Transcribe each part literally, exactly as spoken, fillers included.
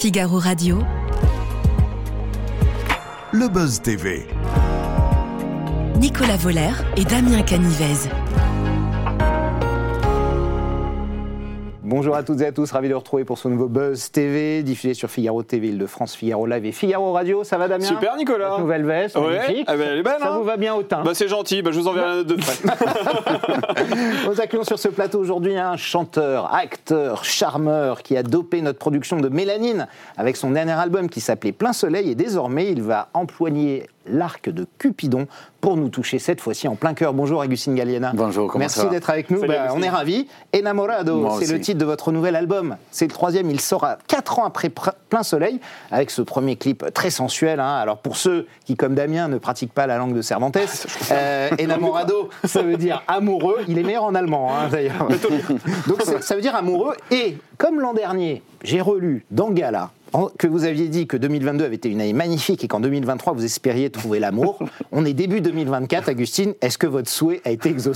Figaro Radio, Le Buzz T V. Nicolas Voller et Damien Canivez. Bonjour à toutes et à tous, ravi de vous retrouver pour ce nouveau Buzz T V, diffusé sur Figaro T V, Île-de-France, Figaro Live et Figaro Radio. Ça va Damien ? Super Nicolas. Votre nouvelle veste, ouais. magnifique. Ah ben, elle est belle, ça hein, vous va bien au teint. Bah c'est gentil, bah, je vous enverrai un de près. Nous accueillons sur ce plateau aujourd'hui un chanteur, acteur, charmeur qui a dopé notre production de mélanine avec son dernier album qui s'appelait Plein Soleil, et désormais il va employer l'arc de Cupidon pour nous toucher cette fois-ci en plein cœur. Bonjour Agustin Galliena. Bonjour, comment Merci ça va ? d'être avec nous. Salut, bah, on est ravis. Enamorado, Moi c'est aussi. le titre de votre nouvel album. C'est le troisième, il sort à quatre ans après Plein Soleil, avec ce premier clip très sensuel. Hein. Alors pour ceux qui, comme Damien, ne pratiquent pas la langue de Cervantes, euh, Enamorado, ça veut dire amoureux. Il est meilleur en allemand, hein, d'ailleurs. Donc ça veut dire amoureux. Et comme l'an dernier, j'ai relu dans Gala que vous aviez dit que deux mille vingt-deux avait été une année magnifique et qu'en deux mille vingt-trois, vous espériez trouver l'amour. On est début deux mille vingt-quatre, Agustin, est-ce que votre souhait a été exaucé ?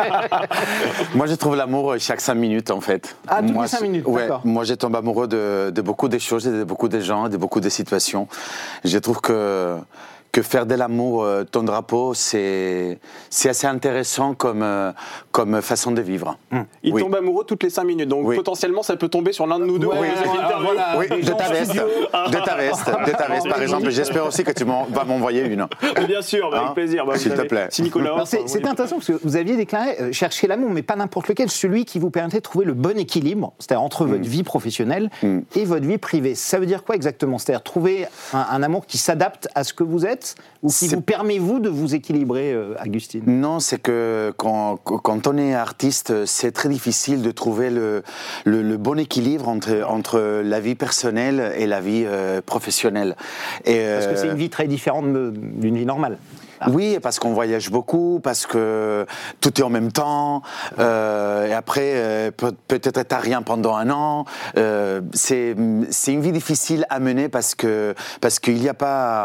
Moi, je trouve l'amour chaque cinq minutes, en fait. Ah, toutes moi, les cinq minutes, ouais, d'accord. moi, je tombe amoureux de, de beaucoup de choses, et de beaucoup de gens, de beaucoup de situations. Je trouve que... que faire de l'amour euh, ton drapeau, c'est, c'est assez intéressant comme, euh, comme façon de vivre. Il Oui. tombe amoureux toutes les cinq minutes, donc Oui. potentiellement ça peut tomber sur l'un de nous deux. Ouais, Oui, alors, interview. voilà. Oui, des de gens ta en veste, studio. de ta veste, de ta veste, par exemple. J'espère aussi que tu m'en- vas m'envoyer une. Bien sûr, bah, Hein, avec plaisir. Bah, vous s'il te savez, plaît. Si Nicolas. Alors, c'est, enfin, c'était oui. intéressant parce que vous aviez déclaré euh, chercher l'amour, mais pas n'importe lequel, celui qui vous permettait de trouver le bon équilibre, c'est-à-dire entre votre vie professionnelle Mm. et votre vie privée. Ça veut dire quoi exactement ? C'est-à-dire trouver un, un amour qui s'adapte à ce que vous êtes ou qui C'est- vous permet, vous, de vous équilibrer, euh, Agustine ? Non, c'est que quand, quand on est artiste, c'est très difficile de trouver le, le, le bon équilibre entre, entre la vie personnelle et la vie euh, professionnelle. Et, Parce que euh, c'est une vie très différente de- d'une vie normale. Oui, parce qu'on voyage beaucoup, parce que tout est en même temps, euh, et après, euh, peut- peut-être t'as rien pendant un an. Euh, c'est, c'est une vie difficile à mener parce que parce qu'il n'y a pas...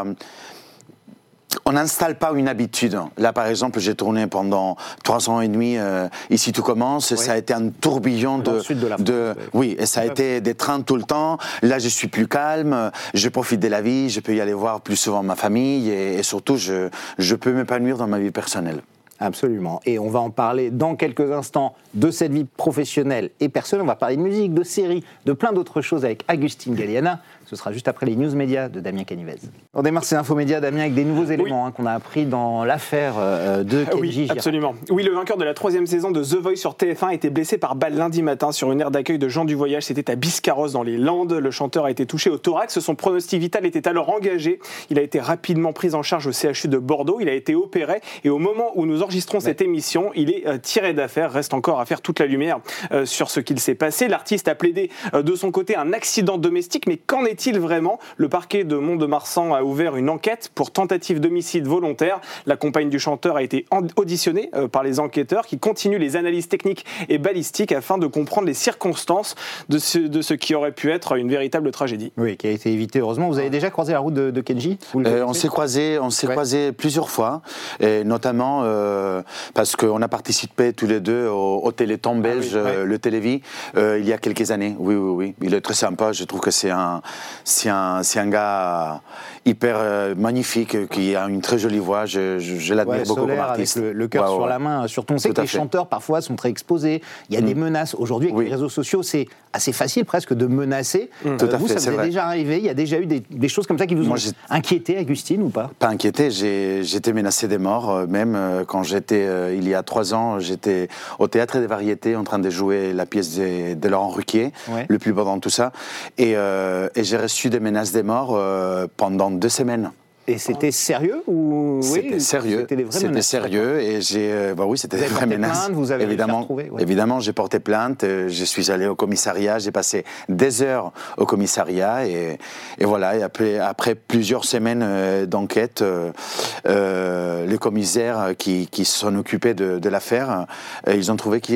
On n'installe pas une habitude. Là, par exemple, j'ai tourné pendant trois ans et demi. Euh, Ici, tout commence. Oui. Ça a été un tourbillon Dans de, le sud de la France, de- oui. oui, et ça a été des trains tout le temps. Là, je suis plus calme. Je profite de la vie. Je peux y aller voir plus souvent ma famille, et, et surtout, je, je peux m'épanouir dans ma vie personnelle. Absolument. Et on va en parler dans quelques instants de cette vie professionnelle et personnelle. On va parler de musique, de séries, de plein d'autres choses avec Agustin Galliena. Ce sera juste après les news médias de Damien Canivez. On démarre ces infos médias, Damien, avec des nouveaux éléments hein, qu'on a appris dans l'affaire euh, de Ah Kenji Oui, Girac. absolument. Oui, le vainqueur de la troisième saison de The Voice sur T F un a été blessé par balle lundi matin sur une aire d'accueil de gens du voyage. C'était à Biscarrosse dans les Landes. Le chanteur a été touché au thorax. Son pronostic vital était alors engagé. Il a été rapidement pris en charge au C H U de Bordeaux. Il a été opéré et au moment où nous enregistrons cette émission, il est euh, tiré d'affaire. Reste encore à faire toute la lumière euh, sur ce qu'il s'est passé. L'artiste a plaidé euh, de son côté un accident domestique, mais qu'en est-il vraiment ? Le parquet de Mont-de-Marsan a ouvert une enquête pour tentative d'homicide volontaire. La compagne du chanteur a été auditionnée euh, par les enquêteurs qui continuent les analyses techniques et balistiques afin de comprendre les circonstances de ce, de ce qui aurait pu être une véritable tragédie. Oui, qui a été évité, heureusement. Vous avez déjà croisé la route de, de Kenji ? Vous le Euh, on connaissez s'est croisés, on s'est Ouais. croisés plusieurs fois, et notamment euh, parce qu'on a participé tous les deux au, au Téléthon belge, oui, ouais. euh, le Télévis, euh, il y a quelques années. Oui, oui, oui. Il est très sympa. Je trouve que c'est un, c'est un, c'est un gars hyper euh, magnifique, qui a une très jolie voix. Je, je, je l'admire Ouais, beaucoup comme solaire, artiste. avec le, le cœur Ouais, sur ouais. la main. Surtout, on sait Tout que à les fait. chanteurs, parfois, sont très exposés. Il y a Mm. des menaces. Aujourd'hui, avec Oui. les réseaux sociaux, c'est assez facile presque de menacer. Tout à vous, fait, ça c'est vous est vrai. déjà arrivé ? Il y a déjà eu des, des choses comme ça qui vous Moi, ont j'ai- inquiété, Agustine, ou pas ? Pas inquiété, j'ai, j'étais menacé de mort, euh, même euh, quand j'étais, euh, il y a trois ans, j'étais au Théâtre des Variétés en train de jouer la pièce de, de Laurent Ruquier, Ouais. le plus beau dans tout ça, et, euh, et j'ai reçu des menaces de mort euh, pendant deux semaines. Et c'était sérieux ou C'était oui, sérieux, C'était des vraies c'était menaces. sérieux, et j'ai, euh, bah oui, c'était Vous des avez vraies porté menaces. plainte, vous avez réussi à évidemment, retrouver, ouais. évidemment, j'ai porté plainte, euh, je suis allé au commissariat, j'ai passé des heures au commissariat, et, et voilà, et après, après plusieurs semaines euh, d'enquête, euh, euh, les commissaires qui, qui se sont occupés de, de l'affaire, euh, ils ont trouvé qui il était.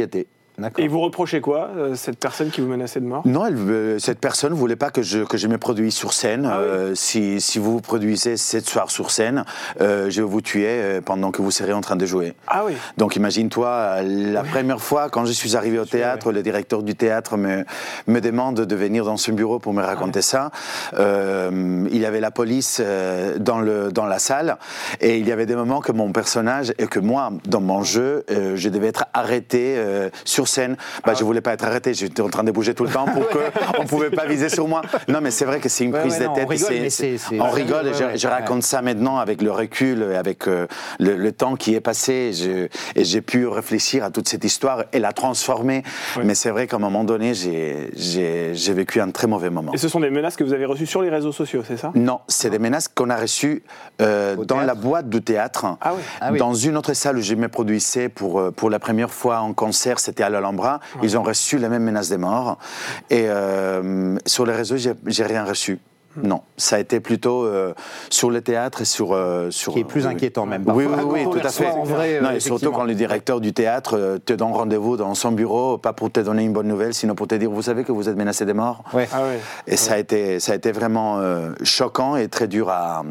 Et vous reprochez quoi, euh, cette personne qui vous menaçait de mort? Non, elle, euh, cette personne ne voulait pas que je, que je me produise sur scène. Ah oui. euh, si, si vous vous produisez cette soir sur scène, euh, je vais vous tuer euh, pendant que vous serez en train de jouer. Ah oui. Donc imagine-toi, la oui. première fois, quand je suis arrivé au théâtre, oui. le directeur du théâtre me, me demande de venir dans son bureau pour me raconter ah ça. Euh, il y avait la police euh, dans, le, dans la salle, et il y avait des moments que mon personnage, et que moi, dans mon jeu, euh, je devais être arrêté euh, sur scène. Bah, ah. Je ne voulais pas être arrêté, j'étais en train de bouger tout le temps pour qu'on ne pouvait pas viser sur moi. Non, mais c'est vrai que c'est une ouais, prise ouais, de non, tête. On rigole, c'est, mais c'est, c'est, on c'est rigole, ouais, et je, ouais, je raconte ouais. ça maintenant avec le recul, avec euh, le, le temps qui est passé, je, et j'ai pu réfléchir à toute cette histoire et la transformer. Ouais. Mais c'est vrai qu'à un moment donné, j'ai, j'ai, j'ai vécu un très mauvais moment. Et ce sont des menaces que vous avez reçues sur les réseaux sociaux, c'est ça? Non, c'est des menaces qu'on a reçues euh, dans théâtre. La boîte du théâtre, ah oui. Ah oui. dans une autre salle où je me produisais pour, pour la première fois en concert, c'était à l'Alhambra. Ouais. Ils ont reçu la même menace de mort. Et euh, sur les réseaux, j'ai, j'ai rien reçu. Non, ça a été plutôt euh, sur le théâtre et sur... Euh, sur qui est plus oui, inquiétant même. Oui, oui, oui, oui tout à fait. En vrai, non, euh, et surtout quand le directeur du théâtre euh, te donne rendez-vous dans son bureau, pas pour te donner une bonne nouvelle, sinon pour te dire, vous savez que vous êtes menacé de mort. Ouais. Ah ouais. Et ouais. Ça, a été, ça a été vraiment euh, choquant et très dur à,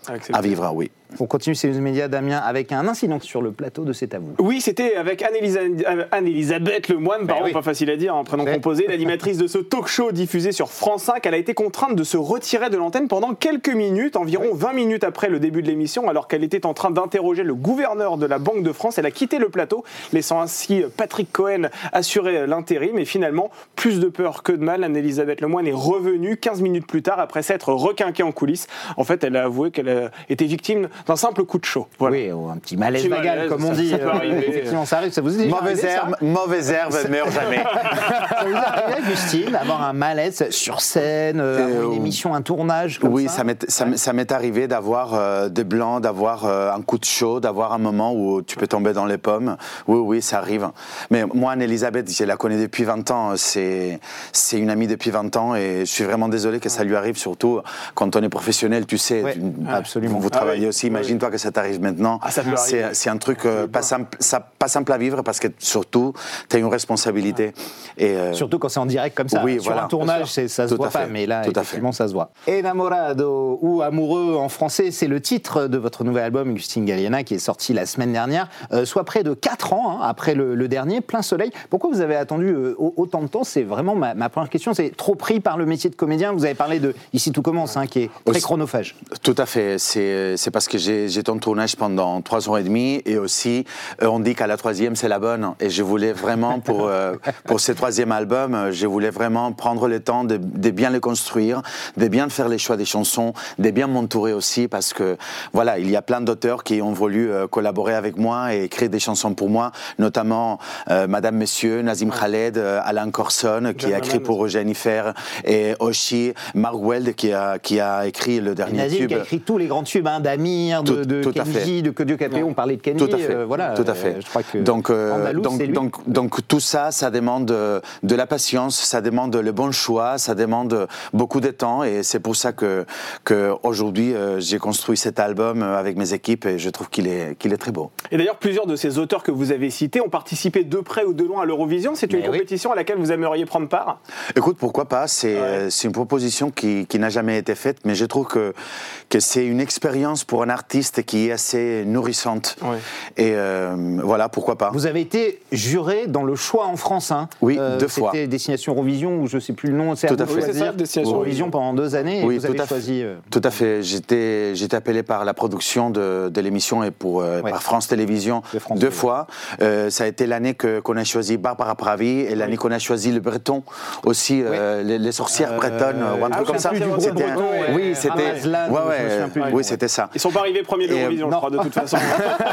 à vivre, oui. On continue ces news médias, Damien, avec un incident sur le plateau de C'est à vous. Oui, c'était avec Anne-Elisabeth Lemoine, pardon, oui. pas facile à dire, en prénom ouais. composé, l'animatrice de ce talk show diffusé sur France cinq. Elle a été contrainte de se retirer de l'antenne pendant quelques minutes, environ oui. vingt minutes après le début de l'émission, alors qu'elle était en train d'interroger le gouverneur de la Banque de France. Elle a quitté le plateau, laissant ainsi Patrick Cohen assurer l'intérim. Et finalement, plus de peur que de mal, Anne-Elisabeth Lemoine est revenue quinze minutes plus tard, après s'être requinquée en coulisses. En fait, elle a avoué qu'elle a été victime d'un simple coup de chaud. Voilà. Oui, un petit malaise vagal, comme on dit. Ça, ça euh, effectivement, ça arrive. Ça vous est déjà mauvaise arrivé, herbe, mauvaise herbe, ne meurt jamais. Ça vous est arrivé, Augustine, d'avoir un malaise sur scène, euh, une émission, un tournage comme oui, ça? ça m'est, ça, ça m'est arrivé d'avoir euh, des blancs, d'avoir euh, un coup de chaud, d'avoir un moment où tu peux tomber dans les pommes. Oui, oui, ça arrive. Mais moi, Anne-Elisabeth, je la connais depuis vingt ans. C'est, c'est une amie depuis vingt ans et je suis vraiment désolé que ça lui arrive, surtout quand on est professionnel, tu sais. Ouais, tu, absolument. Vous travaillez ah, oui. aussi, imagine-toi oui. que ça t'arrive maintenant. Ah, ça c'est, c'est un truc euh, pas, simple, ça, pas simple à vivre parce que surtout, tu as une responsabilité. Ah. Et euh, surtout quand c'est en direct comme ça. Oui, sur voilà. un tournage, c'est, ça se Tout voit pas, mais là, Tout effectivement, ça se voit. Enamorado, ou Amoureux en français, c'est le titre de votre nouvel album, Agustin Galiana, qui est sorti la semaine dernière, euh, soit près de quatre ans hein, après le, le dernier, Plein Soleil. Pourquoi vous avez attendu euh, autant de temps? C'est vraiment ma, ma première question. C'est trop pris par le métier de comédien? Vous avez parlé de Ici tout commence, hein, qui est très aussi, chronophage. Tout à fait. C'est, c'est parce que j'ai, j'étais en tournage pendant trois ans et demi, et aussi, euh, on dit qu'à la troisième, c'est la bonne. Et je voulais vraiment, pour, euh, pour ce troisième album, je voulais vraiment prendre le temps de, de bien le construire, de bien faire les choix des chansons, de bien m'entourer aussi, parce que, voilà, il y a plein d'auteurs qui ont voulu euh, collaborer avec moi et écrire des chansons pour moi, notamment euh, Madame Monsieur, Nazim Khaled, euh, Alain Corson, qui Jean a écrit Maman, pour Jennifer, et aussi Mark Weld, qui a, qui a écrit le dernier Nazim, tube. qui a écrit tous les grands tubes, hein, d'Amir, de, de tout Kenji, de Que Dieu Capé, on parlait de Kenji. Tout à fait. Euh, voilà, tout à fait. Euh, je crois que donc, euh, Andalous, donc, donc, donc, tout ça, ça demande de la patience, ça demande le bon choix, ça demande beaucoup de temps, et c'est pour ça que, que aujourd'hui, euh, j'ai construit cet album avec mes équipes, et je trouve qu'il est, qu'il est très beau. Et d'ailleurs, plusieurs de ces auteurs que vous avez cités ont participé de près ou de loin à l'Eurovision. C'est une Mais compétition oui. à laquelle vous aimeriez prendre part? Écoute, pourquoi pas? C'est, ouais. c'est une proposition qui, qui n'a jamais été faite, mais je trouve que, que c'est une expérience pour un artiste qui est assez nourrissante. Ouais. Et euh, voilà, pourquoi pas. Vous avez été juré dans le choix en France, hein. Oui, euh, deux fois. C'était Destination Eurovision, ou je ne sais plus le nom. C'est tout à fait. Oui, c'est ça, Destination Eurovision pendant deux années, et oui, vous avez tout choisi... Euh... Tout à fait. J'étais, j'étais appelé par la production de, de l'émission et pour, euh, ouais. par France Télévisions France deux fois. Euh, ça a été l'année que, qu'on a choisi Barbara Pravi, et l'année oui. qu'on a choisi le breton aussi, euh, oui. les, les sorcières euh, bretonnes, ou un truc ah, comme ça. C'était un... breton, ouais. Oui, c'était... Amazlan, ouais, ouais, oui, c'était ça. Ils ne sont pas arrivés premiers de l'Eurovision, je crois, de toute façon.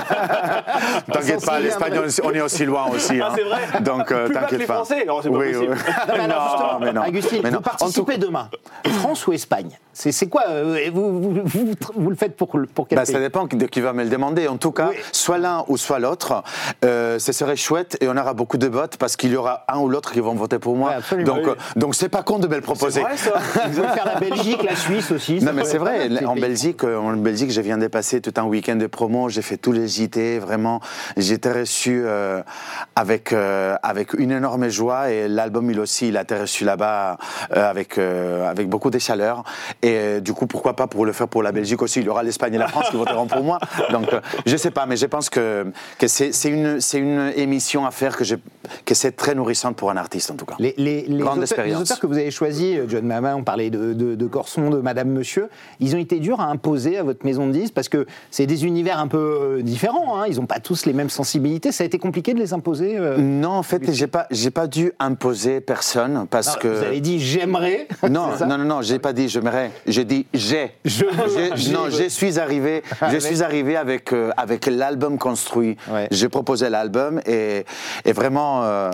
T'inquiète pas, l'Espagne, on est aussi loin aussi. Ah, c'est vrai. Donc, euh, plus t'inquiète pas. pas. Les Français, alors c'est pas oui, possible. Oui. Non, mais alors, justement, mais non. Agustine, mais non. vous participez tout... demain. France ou Espagne? C'est, c'est quoi euh, vous, vous, vous, vous le faites pour, pour quel bah, pays? Ça dépend de qui va me le demander. En tout cas, oui. soit l'un ou soit l'autre. Euh, ce serait chouette, et on aura beaucoup de votes parce qu'il y aura un ou l'autre qui vont voter pour moi. Ouais, donc, oui. euh, donc c'est pas con de me le proposer. C'est vrai, ça. Vous allez faire la Belgique, la Suisse aussi. Non, mais c'est vrai. En Belgique, en Belgique, je viens vient de passer tout un week-end de promo. J'ai fait tous les J T, vraiment. J'ai été reçu euh, avec, euh, avec une énorme joie et l'album, il aussi, il a été reçu là-bas euh, avec, euh, avec beaucoup de chaleur. Et euh, du coup, pourquoi pas pour le faire pour la Belgique aussi. Il y aura l'Espagne et la France qui voteront pour moi. Donc, euh, je sais pas, mais je pense que, que c'est, c'est, une, c'est une émission à faire que, je, que c'est très nourrissante pour un artiste, en tout cas. Les, les, les, Grande auteurs, expérience. les auteurs que vous avez choisis, John Mama, on parlait de, de, de Corson, de Madame Monsieur, ils ont été durs à imposer à votre maison de disques parce que c'est des univers un peu différents, hein, ils n'ont pas tous les mêmes sensibilités. Ça a été compliqué de les imposer euh, Non, en fait, j'ai pas, j'ai pas dû imposer personne parce Alors, que. Vous avez dit j'aimerais. Non, non, non, non, j'ai pas dit j'aimerais. J'ai dit j'ai. Je J'ai- j'ai- non, je suis arrivé. Je Avec- suis arrivé avec euh, avec l'album construit. Ouais. J'ai proposé l'album et et vraiment euh,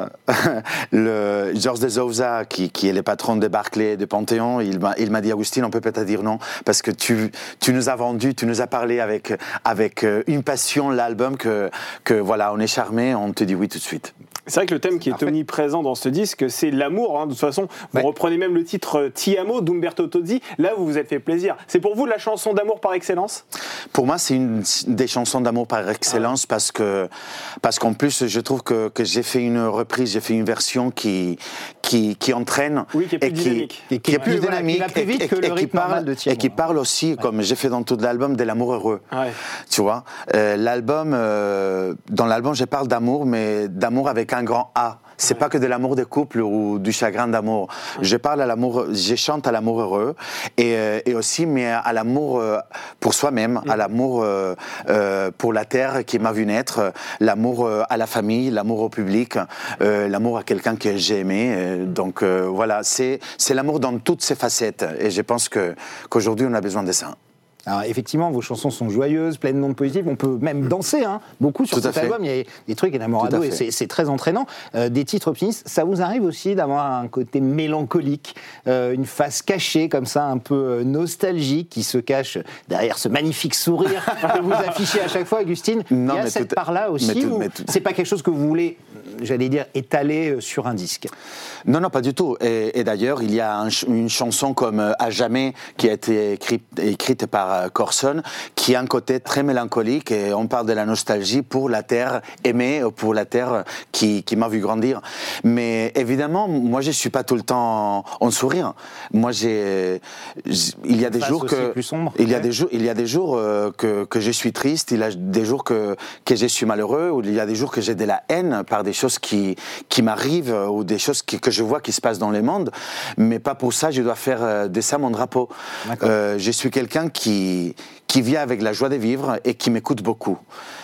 le Georges de Souza qui qui est le patron de Barclay de Panthéon, il m'a il m'a dit Agustin, on peut peut-être dire non parce que tu tu nous as vendu, tu nous as parlé avec avec euh, une passion l'album que que voilà, on est charmé, on te dit oui tout de suite. C'est vrai que le thème qui est Parfait. omniprésent dans ce disque, c'est l'amour. Hein. De toute façon, vous Ouais. reprenez même le titre Ti amo d'Umberto Tozzi. Là, vous vous êtes fait plaisir. C'est pour vous la chanson d'amour par excellence ? Pour moi, c'est une des chansons d'amour par excellence parce que parce qu'en plus, je trouve que, que j'ai fait une reprise, j'ai fait une version qui qui, qui entraîne Oui, qui est plus et qui, dynamique. Et qui est plus voilà, qui dynamique va plus et- vite et- que le et qui rythme normal parle de Ti et amo. qui parle aussi, comme j'ai fait dans tout l'album, de l'amour heureux. Ouais. Tu vois, Euh, l'album euh, dans l'album, je parle d'amour, mais d'amour avec un grand A. C'est Ouais. pas que de l'amour de couple ou du chagrin d'amour. Je parle à l'amour, je chante à l'amour heureux et, euh, et aussi, mais à l'amour euh, pour soi-même, à l'amour euh, euh, pour la terre qui m'a vu naître, l'amour euh, à la famille, l'amour au public, euh, l'amour à quelqu'un que j'ai aimé. Euh, donc euh, voilà, c'est c'est l'amour dans toutes ses facettes. Et je pense que qu'aujourd'hui on a besoin de ça. Alors effectivement, vos chansons sont joyeuses, pleines d'ondes positives. On peut même danser, hein, beaucoup sur Tout à cet fait. album. Il y a des trucs enamorado Tout à et fait. c'est, c'est très entraînant. Euh, des titres optimistes. Ça vous arrive aussi d'avoir un côté mélancolique, euh, une face cachée comme ça, un peu euh, nostalgique, qui se cache derrière ce magnifique sourire que vous affichez à chaque fois, Augustine. Non, Il y a mais cette tout- part-là aussi. mais tout- Ou mais tout- c'est pas quelque chose que vous voulez, j'allais dire, étaler euh, sur un disque. Non, non, pas du tout. Et, et d'ailleurs, il y a un ch- une chanson comme euh, À jamais qui a été écrite, écrite par euh, Corson, qui a un côté très mélancolique et on parle de la nostalgie pour la terre aimée, pour la terre qui, qui m'a vu grandir. Mais évidemment, moi, je suis pas tout le temps en, en sourire. Moi, j'ai, j'- il y a des Face jours aussi que, plus sombre. il y a Ouais. des jours, il y a des jours euh, que, que je suis triste, il y a des jours que, que je suis malheureux, ou il y a des jours que j'ai de la haine par des choses qui, qui m'arrivent euh, ou des choses qui, que je vois qui se passent dans le monde. Mais pas pour ça, je dois faire euh, de ça mon drapeau. D'accord. Euh, je suis quelqu'un qui, qui vit avec la joie de vivre et qui m'écoute beaucoup.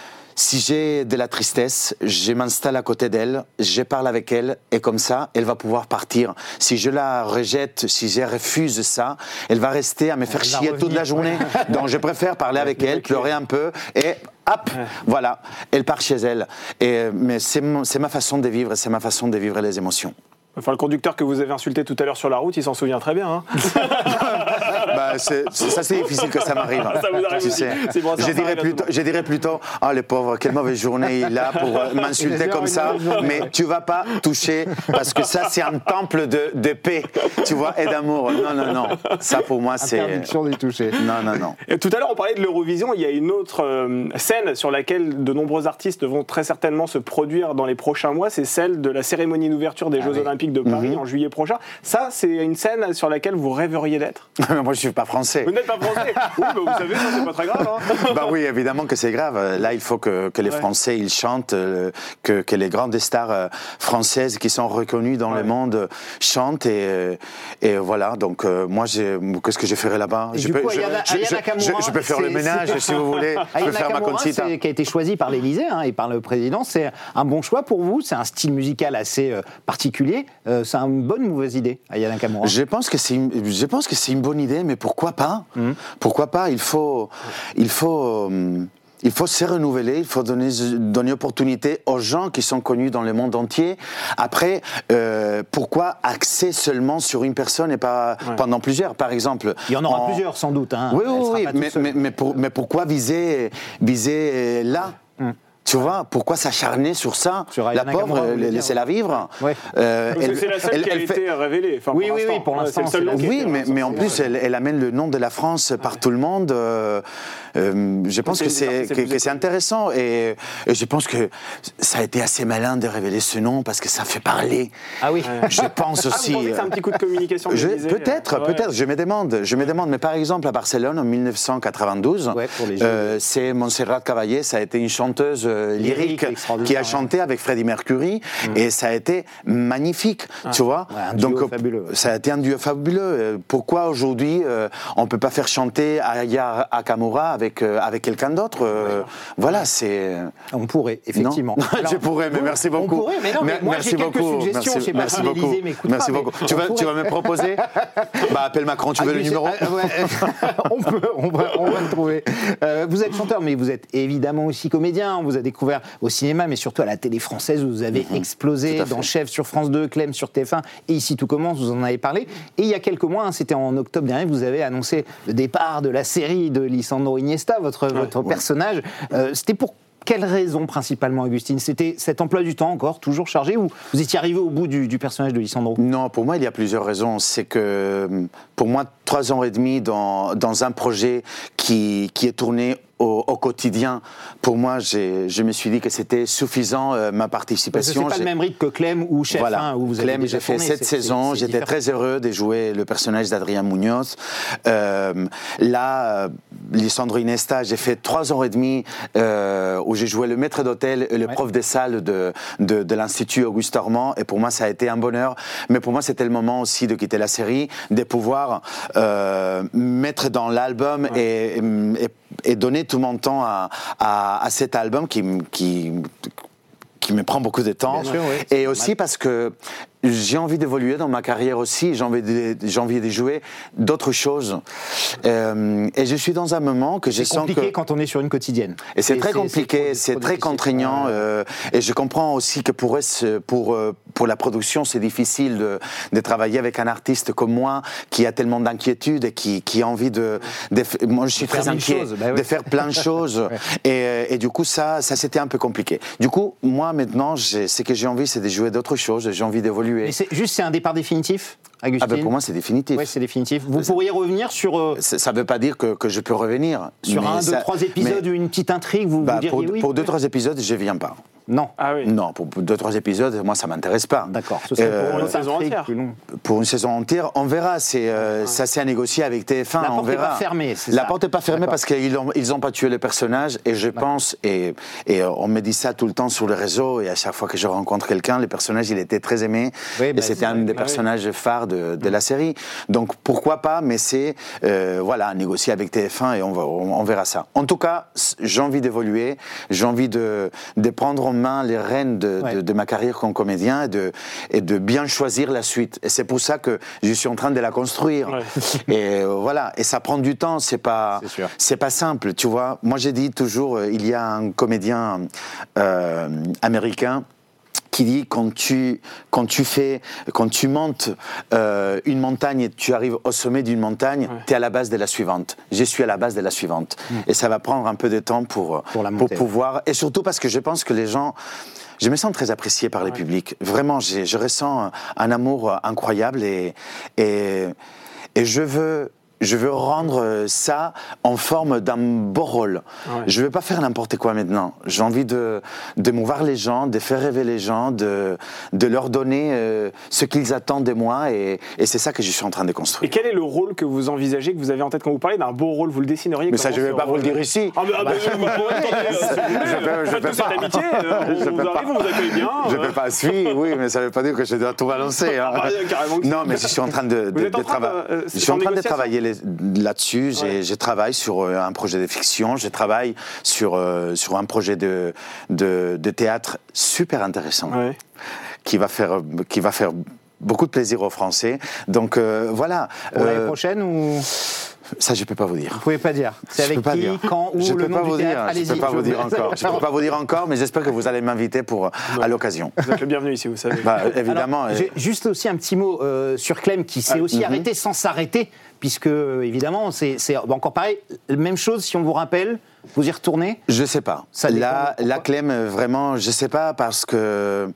Si j'ai de la tristesse, je m'installe à côté d'elle, je parle avec elle et comme ça, elle va pouvoir partir. Si je la rejette, si je refuse ça, elle va rester à me faire Elle va chier toute revenir. la journée. Donc je préfère parler avec elle, pleurer un peu et hop, voilà, elle part chez elle. Et, mais c'est, mon- c'est ma façon de vivre, c'est ma façon de vivre les émotions. Enfin, le conducteur que vous avez insulté tout à l'heure sur la route, il s'en souvient très bien. Hein. Bah, c'est, c'est- ça c'est difficile que ça m'arrive. Ça vous arrive Tu aussi. sais. C'est bon, ça, je, ça dirais arrive à plutôt, tout le je dirais plutôt, ah le pauvre, quelle mauvaise journée il a pour euh, m'insulter Il a comme ça, une mauvaise journée. mais tu vas pas toucher, parce que ça c'est un temple de, de paix, tu vois, et d'amour. Non, non, non, ça pour moi c'est... Interdiction d'y toucher. Non, non, non. Et tout à l'heure, on parlait de l'Eurovision. Il y a une autre euh, scène sur laquelle de nombreux artistes vont très certainement se produire dans les prochains mois. C'est celle de la cérémonie d'ouverture des Ah Jeux oui. Olympiques de Paris en juillet prochain. Ça, c'est une scène sur laquelle vous rêveriez d'être. Moi je suis pas français. Vous n'êtes pas français. Oui, bah, vous savez, ça, c'est pas très grave. Hein. Bah oui, évidemment que c'est grave. Là, il faut que, que les Ouais. Français ils chantent, euh, que, que les grandes stars euh, françaises qui sont reconnues dans Ouais. le monde euh, chantent et, euh, et voilà. Donc euh, moi, j'ai, qu'est-ce que j'ai fait là-bas? Et je du peux, coup, je, Ayana- je- Ayana je- Nakamura, je- je peux faire le c'est- ménage c'est- si vous voulez. Je peux Ayana faire ma Nakamura, Conchita. c'est- qui a été choisi par l'Élysée hein, et par le président, c'est un bon choix pour vous. C'est un style musical assez euh, particulier. Euh, c'est une bonne ou mauvaise idée, Ayana Nakamura. Je pense que c'est une, je pense que c'est une bonne idée, mais pourquoi pas? Mhm. Pourquoi pas? Il faut, il faut, euh, il faut se renouveler. Il faut donner, donner opportunité aux gens qui sont connus dans le monde entier. Après, euh, pourquoi axer seulement sur une personne et pas Ouais. pendant plusieurs? Par exemple, Il y en aura en- plusieurs sans doute. Hein. Oui, Elle oui, sera oui, pas toute mais, seule. mais, mais, pour- mais pourquoi viser, viser là? Tu vois, pourquoi s'acharner sur ça? Sur La Ayana pauvre, Kamura, vous voulez dire, laissez-la vivre. Ouais. Euh, Parce que elle- c'est la seule elle- qui a elle été fait- révélée. Enfin, Oui, pour oui, oui, l'instant. pour Ouais, l'instant, c'est le seul c'est nom la- qui a Oui, été mais, révélé. mais en plus, elle, elle amène le nom de la France par tout le monde. Euh, euh, je pense C'est- que c'est c'est que, plus que c'est économe. intéressant et, et je pense que ça a été assez malin de révéler ce nom parce que ça fait parler. Ah oui. Je pense Ah, vous aussi. pensez que c'est un petit coup de communication Je- déguisé, peut-être, euh, ouais. peut-être, je me demande, je me demande, mais par exemple à Barcelone en mille neuf cent quatre-vingt-douze, Ouais, pour les Jeux. euh, c'est Montserrat Caballé, ça a été une chanteuse euh, Lyrique, lyrique extraordinaire, qui a ouais. chanté avec Freddie Mercury et ça a été magnifique, tu vois. Ouais, un duo Donc euh, fabuleux, ouais. ça a été un duo fabuleux. Euh, Pourquoi aujourd'hui euh, on peut pas faire chanter Aya Nakamura avec euh, avec quelqu'un d'autre euh, Voilà, c'est. On pourrait, effectivement. Non Alors, je pourrais, mais vous- merci beaucoup. On pourrait, mais non, mais Mer- moi merci j'ai quelques beaucoup. suggestions. Merci, Je sais pas merci si beaucoup. l'Élysée m'écoutera, Merci mais beaucoup. on Tu vas, tu pourrait. vas me proposer Bah appelle Macron, tu veux Ah, le je- numéro ah, ouais, on peut, on va, on va le trouver. Euh, vous êtes chanteur, mais vous êtes évidemment aussi comédien. On vous a découvert au cinéma, mais surtout à la télé française, où vous avez explosé Tout à fait. dans Chef sur France deux, Clem sur T F un, et Ici tout commence, vous en avez parlé. Et il y a quelques mois, hein, c'était en octobre dernier, vous avez annoncé le départ de la série de Lisandro Iniesta, votre, votre personnage. Euh, c'était pour quelle raison principalement, Augustine? C'était cet emploi du temps encore, toujours chargé, ou vous étiez arrivé au bout du, du personnage de Lisandro? Non, pour moi, il y a plusieurs raisons. C'est que, pour moi, trois ans et demi dans, dans un projet qui, qui est tourné au, au quotidien, pour moi, j'ai, je me suis dit que c'était suffisant, euh, ma Parce que participation. c'est pas J'ai- le même rythme que Clem ou Chef, Voilà. hein, où vous avez Clem, déjà j'ai fait tourné, sept c'est- saisons. c'est- c'est J'étais différent. très heureux de jouer le personnage d'Adrien Munoz. Euh, là, euh, Lisandro Iniesta, j'ai fait trois ans et demi euh, où j'ai joué le maître d'hôtel et le Ouais. prof des salles de, de, de l'Institut Auguste Ormand. Et pour moi, ça a été un bonheur. Mais pour moi, c'était le moment aussi de quitter la série, de pouvoir euh, mettre dans l'album et, et, et donner tout mon temps à, à, à cet album qui, m- qui, qui me prend beaucoup de temps. Bien sûr, oui, c'est Et aussi parce que j'ai envie d'évoluer dans ma carrière aussi, j'ai envie de, j'ai envie de jouer d'autres choses. Euh, et je suis dans un moment que je C'est sens compliqué que... quand on est sur une quotidienne. Et c'est Et très compliqué, trop- c'est trop très difficile. contraignant. Ouais. euh, et je comprends aussi que pour, eux, pour, euh, pour la production, c'est difficile de, de travailler avec un artiste comme moi qui a tellement d'inquiétudes et qui, qui a envie de, de f- Moi, je suis De faire très mille inquiet choses, bah oui. de faire plein de choses. et, euh, et du coup, ça, ça c'était un peu compliqué. Du coup, moi, maintenant, j'ai- ce que j'ai envie, c'est de jouer d'autres choses. J'ai envie d'évoluer. Mais c'est juste, c'est un départ définitif, Ah Augustine? ben pour moi, c'est définitif. Ouais, c'est définitif. Vous pourriez revenir sur, euh, Ça ça veut pas dire que, que je peux revenir. sur mais un, ça- deux, trois épisodes mais, ou une petite intrigue, vous, bah, vous diriez pour, oui? pour deux, trois épisodes, je viens pas. Non. Ah oui. Non, pour pour deux, trois épisodes, moi, ça m'intéresse pas. D'accord. Ce serait Euh, pour une autre saison intrigue entière. plus long. Pour une saison entière, on verra. C'est, euh, Ça, c'est à négocier avec T F un. La on porte n'est verra. pas fermée, c'est La ça. porte n'est pas fermée D'accord. parce qu'ils n'ont ils ont pas tué le personnage. Et je pense, et, et euh, on me dit ça tout le temps sur les réseaux, et à chaque fois que je rencontre quelqu'un, le personnage, il était très aimé. Oui, et bah, c'était c'est un vrai. des Bah oui. personnages phares de, de la série. Donc pourquoi pas, mais c'est euh, voilà, à négocier avec T F un et on, va, on, on verra ça. En tout cas, c- j'ai envie d'évoluer, j'ai envie de, de prendre en main les rênes de, Ouais. de, de ma carrière comme comédien et de, et de bien choisir la suite. Et c'est pour ça que je suis en train de la construire. Ouais. Et euh, voilà, et ça prend du temps, c'est pas, C'est sûr. c'est pas simple, tu vois. Moi, j'ai dit toujours, euh, il y a un comédien euh, américain qui dit quand tu, quand tu fais, quand tu montes euh, une montagne et tu arrives au sommet d'une montagne, Ouais. tu es à la base de la suivante. Je suis à la base de la suivante. Et ça va prendre un peu de temps pour, Pour la monter, pouvoir... Et surtout parce que je pense que les gens... Je me sens très apprécié par les Ouais. publics. Vraiment, j'ai- je ressens un, un amour incroyable et, et, et je veux... Je veux rendre ça en forme d'un beau rôle. Ouais. Je ne veux pas faire n'importe quoi maintenant. J'ai envie de, de mouvoir les gens, de faire rêver les gens, de, de leur donner euh, ce qu'ils attendent de moi. Et, et c'est ça que je suis en train de Et construire. quel est le rôle que vous envisagez, que vous avez en tête quand vous parlez d'un beau rôle? Vous le dessineriez Mais ça, comment, je ne ce vais pas vous le rôle dire ici. Ah, mais, ah, bah, oui, bah, pour attendez, euh, s'il vous plaît, Je peux- je faites peux toute cette pas. amitié, euh, Je on peux vous pas. arrive, on vous accueille bien. Je euh. ne peux pas suivre, oui, mais ça ne veut pas dire que je dois tout balancer. hein. Ah, bah, carrément que si. Non, mais je suis en train de, Vous de, êtes en de train de, trava- euh, je suis en en train de négociation? travailler les- là-dessus. J'ai- Ouais. Je travaille sur euh, un projet de fiction, je travaille sur, euh, sur un projet de, de, de théâtre super intéressant Ouais. qui va faire, qui va faire beaucoup de plaisir aux Français. Donc euh, voilà. Pour l'année Euh, prochaine ou Ça, je peux pas vous dire. Vous pouvez pas dire. C'est Je avec peux pas qui, dire. quand, où, je le peux nom pas du vous théâtre. dire. Allez-y. Je peux pas vous dire vous- encore. Je peux pas vous dire encore, mais j'espère que vous allez m'inviter pour à l'occasion. Vous êtes le bienvenu ici, vous savez. Bah, évidemment. Alors, euh, j'ai juste aussi un petit mot euh, sur Clem qui s'est Ah, aussi mhm. arrêté sans s'arrêter, puisque euh, évidemment, c'est c'est encore pareil. Même chose, si on vous rappelle, vous y retournez. Je sais pas. Ça dépend Là, de la pourquoi. Clem, vraiment, je sais pas parce que.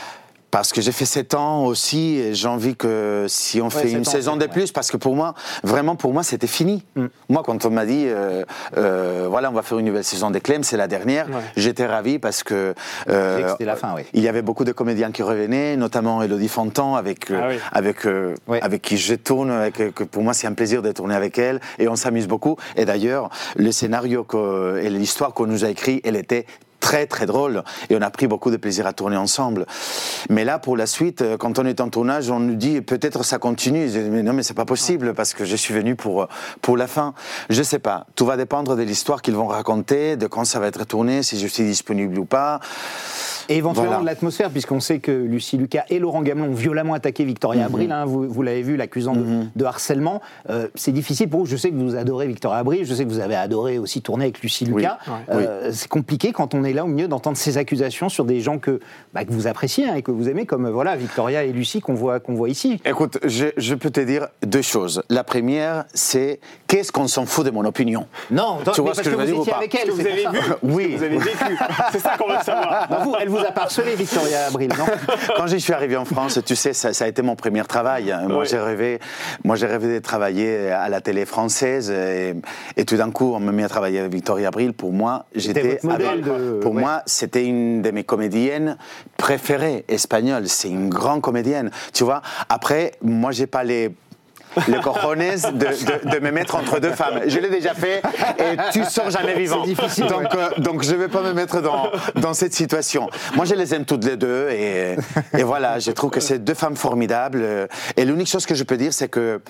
Parce que j'ai fait sept ans aussi et j'ai envie que si on fait sept une ans, saison de ouais. plus, parce que pour moi, vraiment pour moi, c'était fini. Mm. Moi, quand on m'a dit, euh, euh, voilà, on va faire une nouvelle saison des Clem, c'est la dernière, Ouais. j'étais ravi parce que savez que euh, c'était la fin, oui. il y avait beaucoup de comédiens qui revenaient, notamment Élodie Fontan, avec, euh, Ah oui. avec, euh, Ouais. avec qui je tourne, avec, euh, que pour moi c'est un plaisir de tourner avec elle et on s'amuse beaucoup. Et d'ailleurs, le scénario que, et l'histoire qu'on nous a écrit, elle était très très drôle et on a pris beaucoup de plaisir à tourner ensemble. Mais là pour la suite, quand on est en tournage, on nous dit peut-être ça continue. Je dis, mais non mais c'est pas possible parce que je suis venu pour pour la fin. Je sais pas. Tout va dépendre de l'histoire qu'ils vont raconter, de quand ça va être tourné, si je suis disponible ou pas. Et éventuellement Voilà. de l'atmosphère, puisqu'on sait que Lucie Lucas et Laurent Gamelin ont violemment attaqué Victoria Abril, hein, vous, vous l'avez vu, l'accusant de, de harcèlement. Euh, c'est difficile pour vous, je sais que vous adorez Victoria Abril, je sais que vous avez adoré aussi tourner avec Lucie Lucas. Ouais. Euh, c'est compliqué quand on est là au milieu d'entendre ces accusations sur des gens que, bah, que vous appréciez hein, et que vous aimez, comme voilà, Victoria et Lucie qu'on voit, qu'on voit ici. Écoute, je, je peux te dire deux choses. La première, c'est qu'est-ce qu'on s'en fout de mon opinion? Non, Tu vois mais ce parce que je veux vous dire ou étiez pas? avec elle, Que vous c'est avez pour vu, ça. Oui. vous avez vécu. C'est ça qu'on veut savoir. Non, vous, elle vous a pas harcelé, Victoria Abril, non? Quand je suis arrivé en France, tu sais, ça, ça a été mon premier travail. Moi, Ouais. j'ai rêvé, moi, j'ai rêvé de travailler à la télé française, et, et tout d'un coup, on me met à travailler avec Victoria Abril. Pour moi, j'étais, votre modèle avec- de- pour ouais. moi, c'était une de mes comédiennes préférées espagnoles. C'est une grande comédienne, tu vois. Après, moi, j'ai pas les les cojones de, de, de me mettre entre deux femmes. Je l'ai déjà fait et tu sors jamais vivant. C'est difficile, donc, ouais. euh, donc je ne vais pas me mettre dans, dans cette situation. Moi, je les aime toutes les deux et, et voilà, je trouve que c'est deux femmes formidables. Et l'unique chose que je peux dire, c'est que,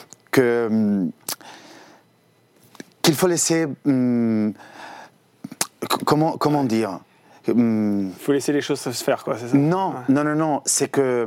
que hum, qu'il faut laisser... hum, comment, comment dire hum, Il faut laisser les choses se faire, quoi, c'est ça? Non, Ouais. non, non, non. C'est que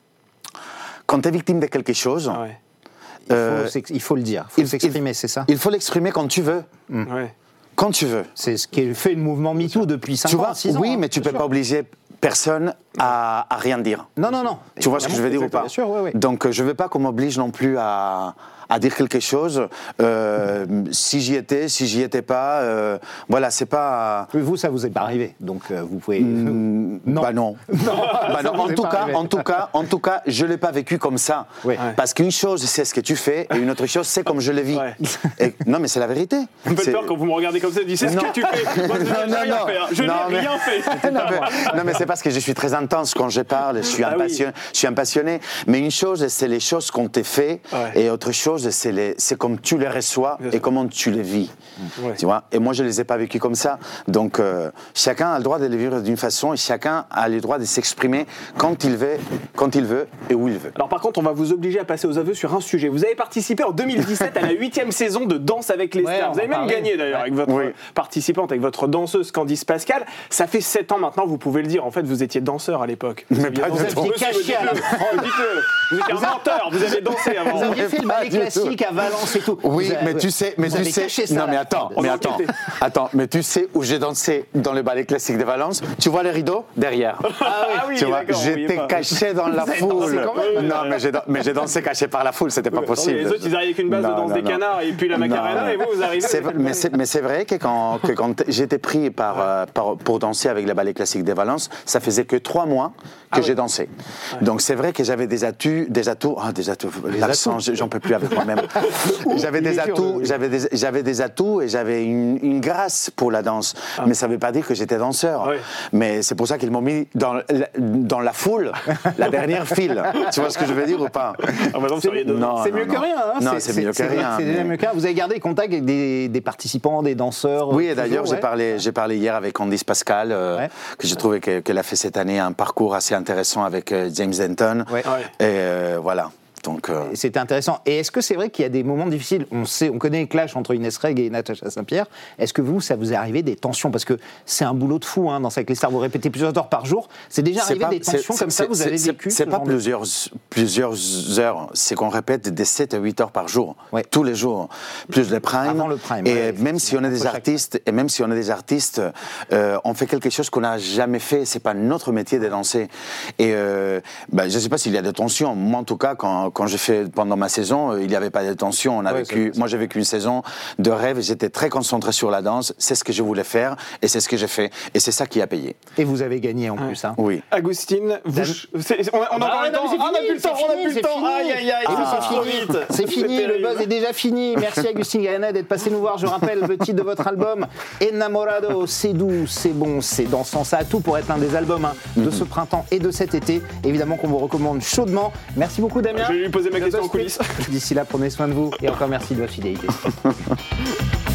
quand tu es victime de quelque chose... Ah ouais. Il faut, Euh, s'ex- il faut le dire, il faut il- s'exprimer, c'est ça? Il faut l'exprimer quand tu veux. Ouais. Quand tu veux. C'est ce qui est fait le mouvement MeToo depuis cinq Tu ans, vois, six ans. oui, hein, mais tu bien peux sûr. pas obliger personne à, à rien dire. Non, non, non. Tu vois ce que je veux dire ou pas? Bien sûr, oui, oui. Donc, euh, je veux pas qu'on m'oblige non plus à, à dire quelque chose. Euh, si j'y étais, si j'y étais pas, euh, voilà, c'est pas. Oui, vous, ça vous est pas arrivé, donc euh, vous pouvez. Mm, non. Bah non. Bah non. vous En est tout pas cas, arrivé. en tout cas, en tout cas, je l'ai pas vécu comme ça. Oui. Parce qu'une chose, c'est ce que tu fais, et une autre chose, c'est comme je le vis. Ouais. Et- non, mais c'est la vérité. Vous me faites C'est- peur quand vous me regardez comme ça, vous dites c'est ce Non. que tu fais. Moi, je n'ai Non, non, rien non. fait. hein. Je Non, n'ai mais- rien fait. non, mais, non, mais c'est parce que je suis très intense quand je parle, je suis, Ah oui. impassionné, je suis un passionné. Mais une chose, c'est les choses qu'on t'a fait, Ouais. et autre chose, c'est, les, c'est comme tu les reçois Bien et sûr. comment tu les vis. Ouais. Tu vois. Et moi, je ne les ai pas vécus comme ça. Donc, euh, chacun a le droit de les vivre d'une façon, et chacun a le droit de s'exprimer quand il veut, quand il veut et où il veut. Alors par contre, on va vous obliger à passer aux aveux sur un sujet. Vous avez participé en deux mille dix-sept à la huitième saison de Danse avec les Ouais, stars. on Vous avez va même parler. gagné d'ailleurs avec votre Oui. participante, avec votre danseuse Candice Pascal. Ça fait sept ans maintenant, vous pouvez le dire. En fait, vous étiez danseur à l'époque. Vous Mais aviez pas dansé. du tout. Vous Monsieur, étiez caché à la dites-le. Dites-le. Vous étiez un menteur, vous avez dansé avant. Vous aviez fait le Pas ballet du tout. classique à Valence et tout. Oui, Vous avez- mais tu sais, mais vous tu avez sais, caché ça, non mais là. attends, On mais va attends, enquêter. attends, mais tu sais où j'ai dansé dans le ballet classique de Valence? Tu vois les rideaux derrière? Ah oui, Tu vois, d'accord, on voyait j'étais pas. caché dans la avez foule. dansé quand même. Non, mais j'ai, dan- mais j'ai dansé caché par la foule, c'était pas possible. Les autres, ils arrivent avec une base de Non, danse non, des non. canards et puis la Non, Macarena, non. et vous, vous arrivez. C'est- vous faites le mais, ballet. c'est, mais c'est vrai que quand, que quand j'étais pris par, euh, par- pour danser avec le ballet classique de Valence, ça faisait que trois mois que Ah j'ai ouais. dansé. Donc c'est vrai que j'avais des atouts, des atouts, ah, des atouts, l'accent, j'en peux plus avec moi-même. J'avais Il des est dur, atouts, le- j'avais des, j'avais des atouts et j'avais une, une grâce pour la danse. Mais ça ne veut pas dire que j'étais danseur. Ouais. Mais c'est pour ça qu'ils m'ont mis dans, la- dans la foule, la dernière file. Tu vois ce que je veux dire ou pas? Ah, bah non, vous seriez de- Non, C'est non, mieux non. que rien. Hein. Non, c'est, mieux que c'est- rien. C'est déjà mais- mieux que rien. Vous avez gardé contact avec des, des participants, des danseurs. Oui, euh, et d'ailleurs, toujours, j'ai ouais. parlé, j'ai parlé hier avec Candice Pascal, euh, Ouais. que j'ai trouvé que- qu'elle a fait cette année un parcours assez intéressant avec euh, James Denton. Ouais. Ouais. Et euh, voilà. Donc, euh... c'était intéressant. Et est-ce que c'est vrai qu'il y a des moments difficiles? On sait, on connaît les clashs entre Inès Reg et Natacha Saint-Pierre. Est-ce que vous, ça vous est arrivé des tensions? Parce que c'est un boulot de fou hein, dans Sacré Star. Vous répétez plusieurs heures par jour. C'est déjà c'est arrivé pas, des tensions comme ça? Vous avez vécu? C'est pas plusieurs, plusieurs heures. C'est qu'on répète des sept à huit heures par jour, ouais. tous les jours, plus le prime. Avant le prime. Et ouais, même si on est des artistes, et même si on est des artistes, euh, on fait quelque chose qu'on n'a jamais fait. C'est pas notre métier de danser. Et euh, bah, je sais pas s'il y a des tensions. Moi, en tout cas, quand, quand j'ai fait pendant ma saison, il n'y avait pas de tension. On a ouais, vécu, moi, j'ai vécu une saison de rêve. J'étais très concentré sur la danse. C'est ce que je voulais faire, et c'est ce que j'ai fait. Et c'est ça qui a payé. Et vous avez gagné en ouais. plus, hein. Oui. Agustine, vous, c'est, on, on a encore le temps. On n'a plus le temps. On n'a plus le temps. Aïe, aïe, aïe. Ah, c'est fini. C'est fini. Le buzz est déjà fini. Merci Agustine Gaena d'être passé nous voir. Je rappelle le titre de votre album, Enamorado. C'est doux, c'est bon, c'est dansant. Ça a tout pour être l'un des albums hein, de ce printemps et de cet été. Évidemment qu'on vous recommande chaudement. Merci beaucoup Damien. Je vais lui poser ma question en coulisses. D'ici là, prenez soin de vous et encore merci de votre fidélité.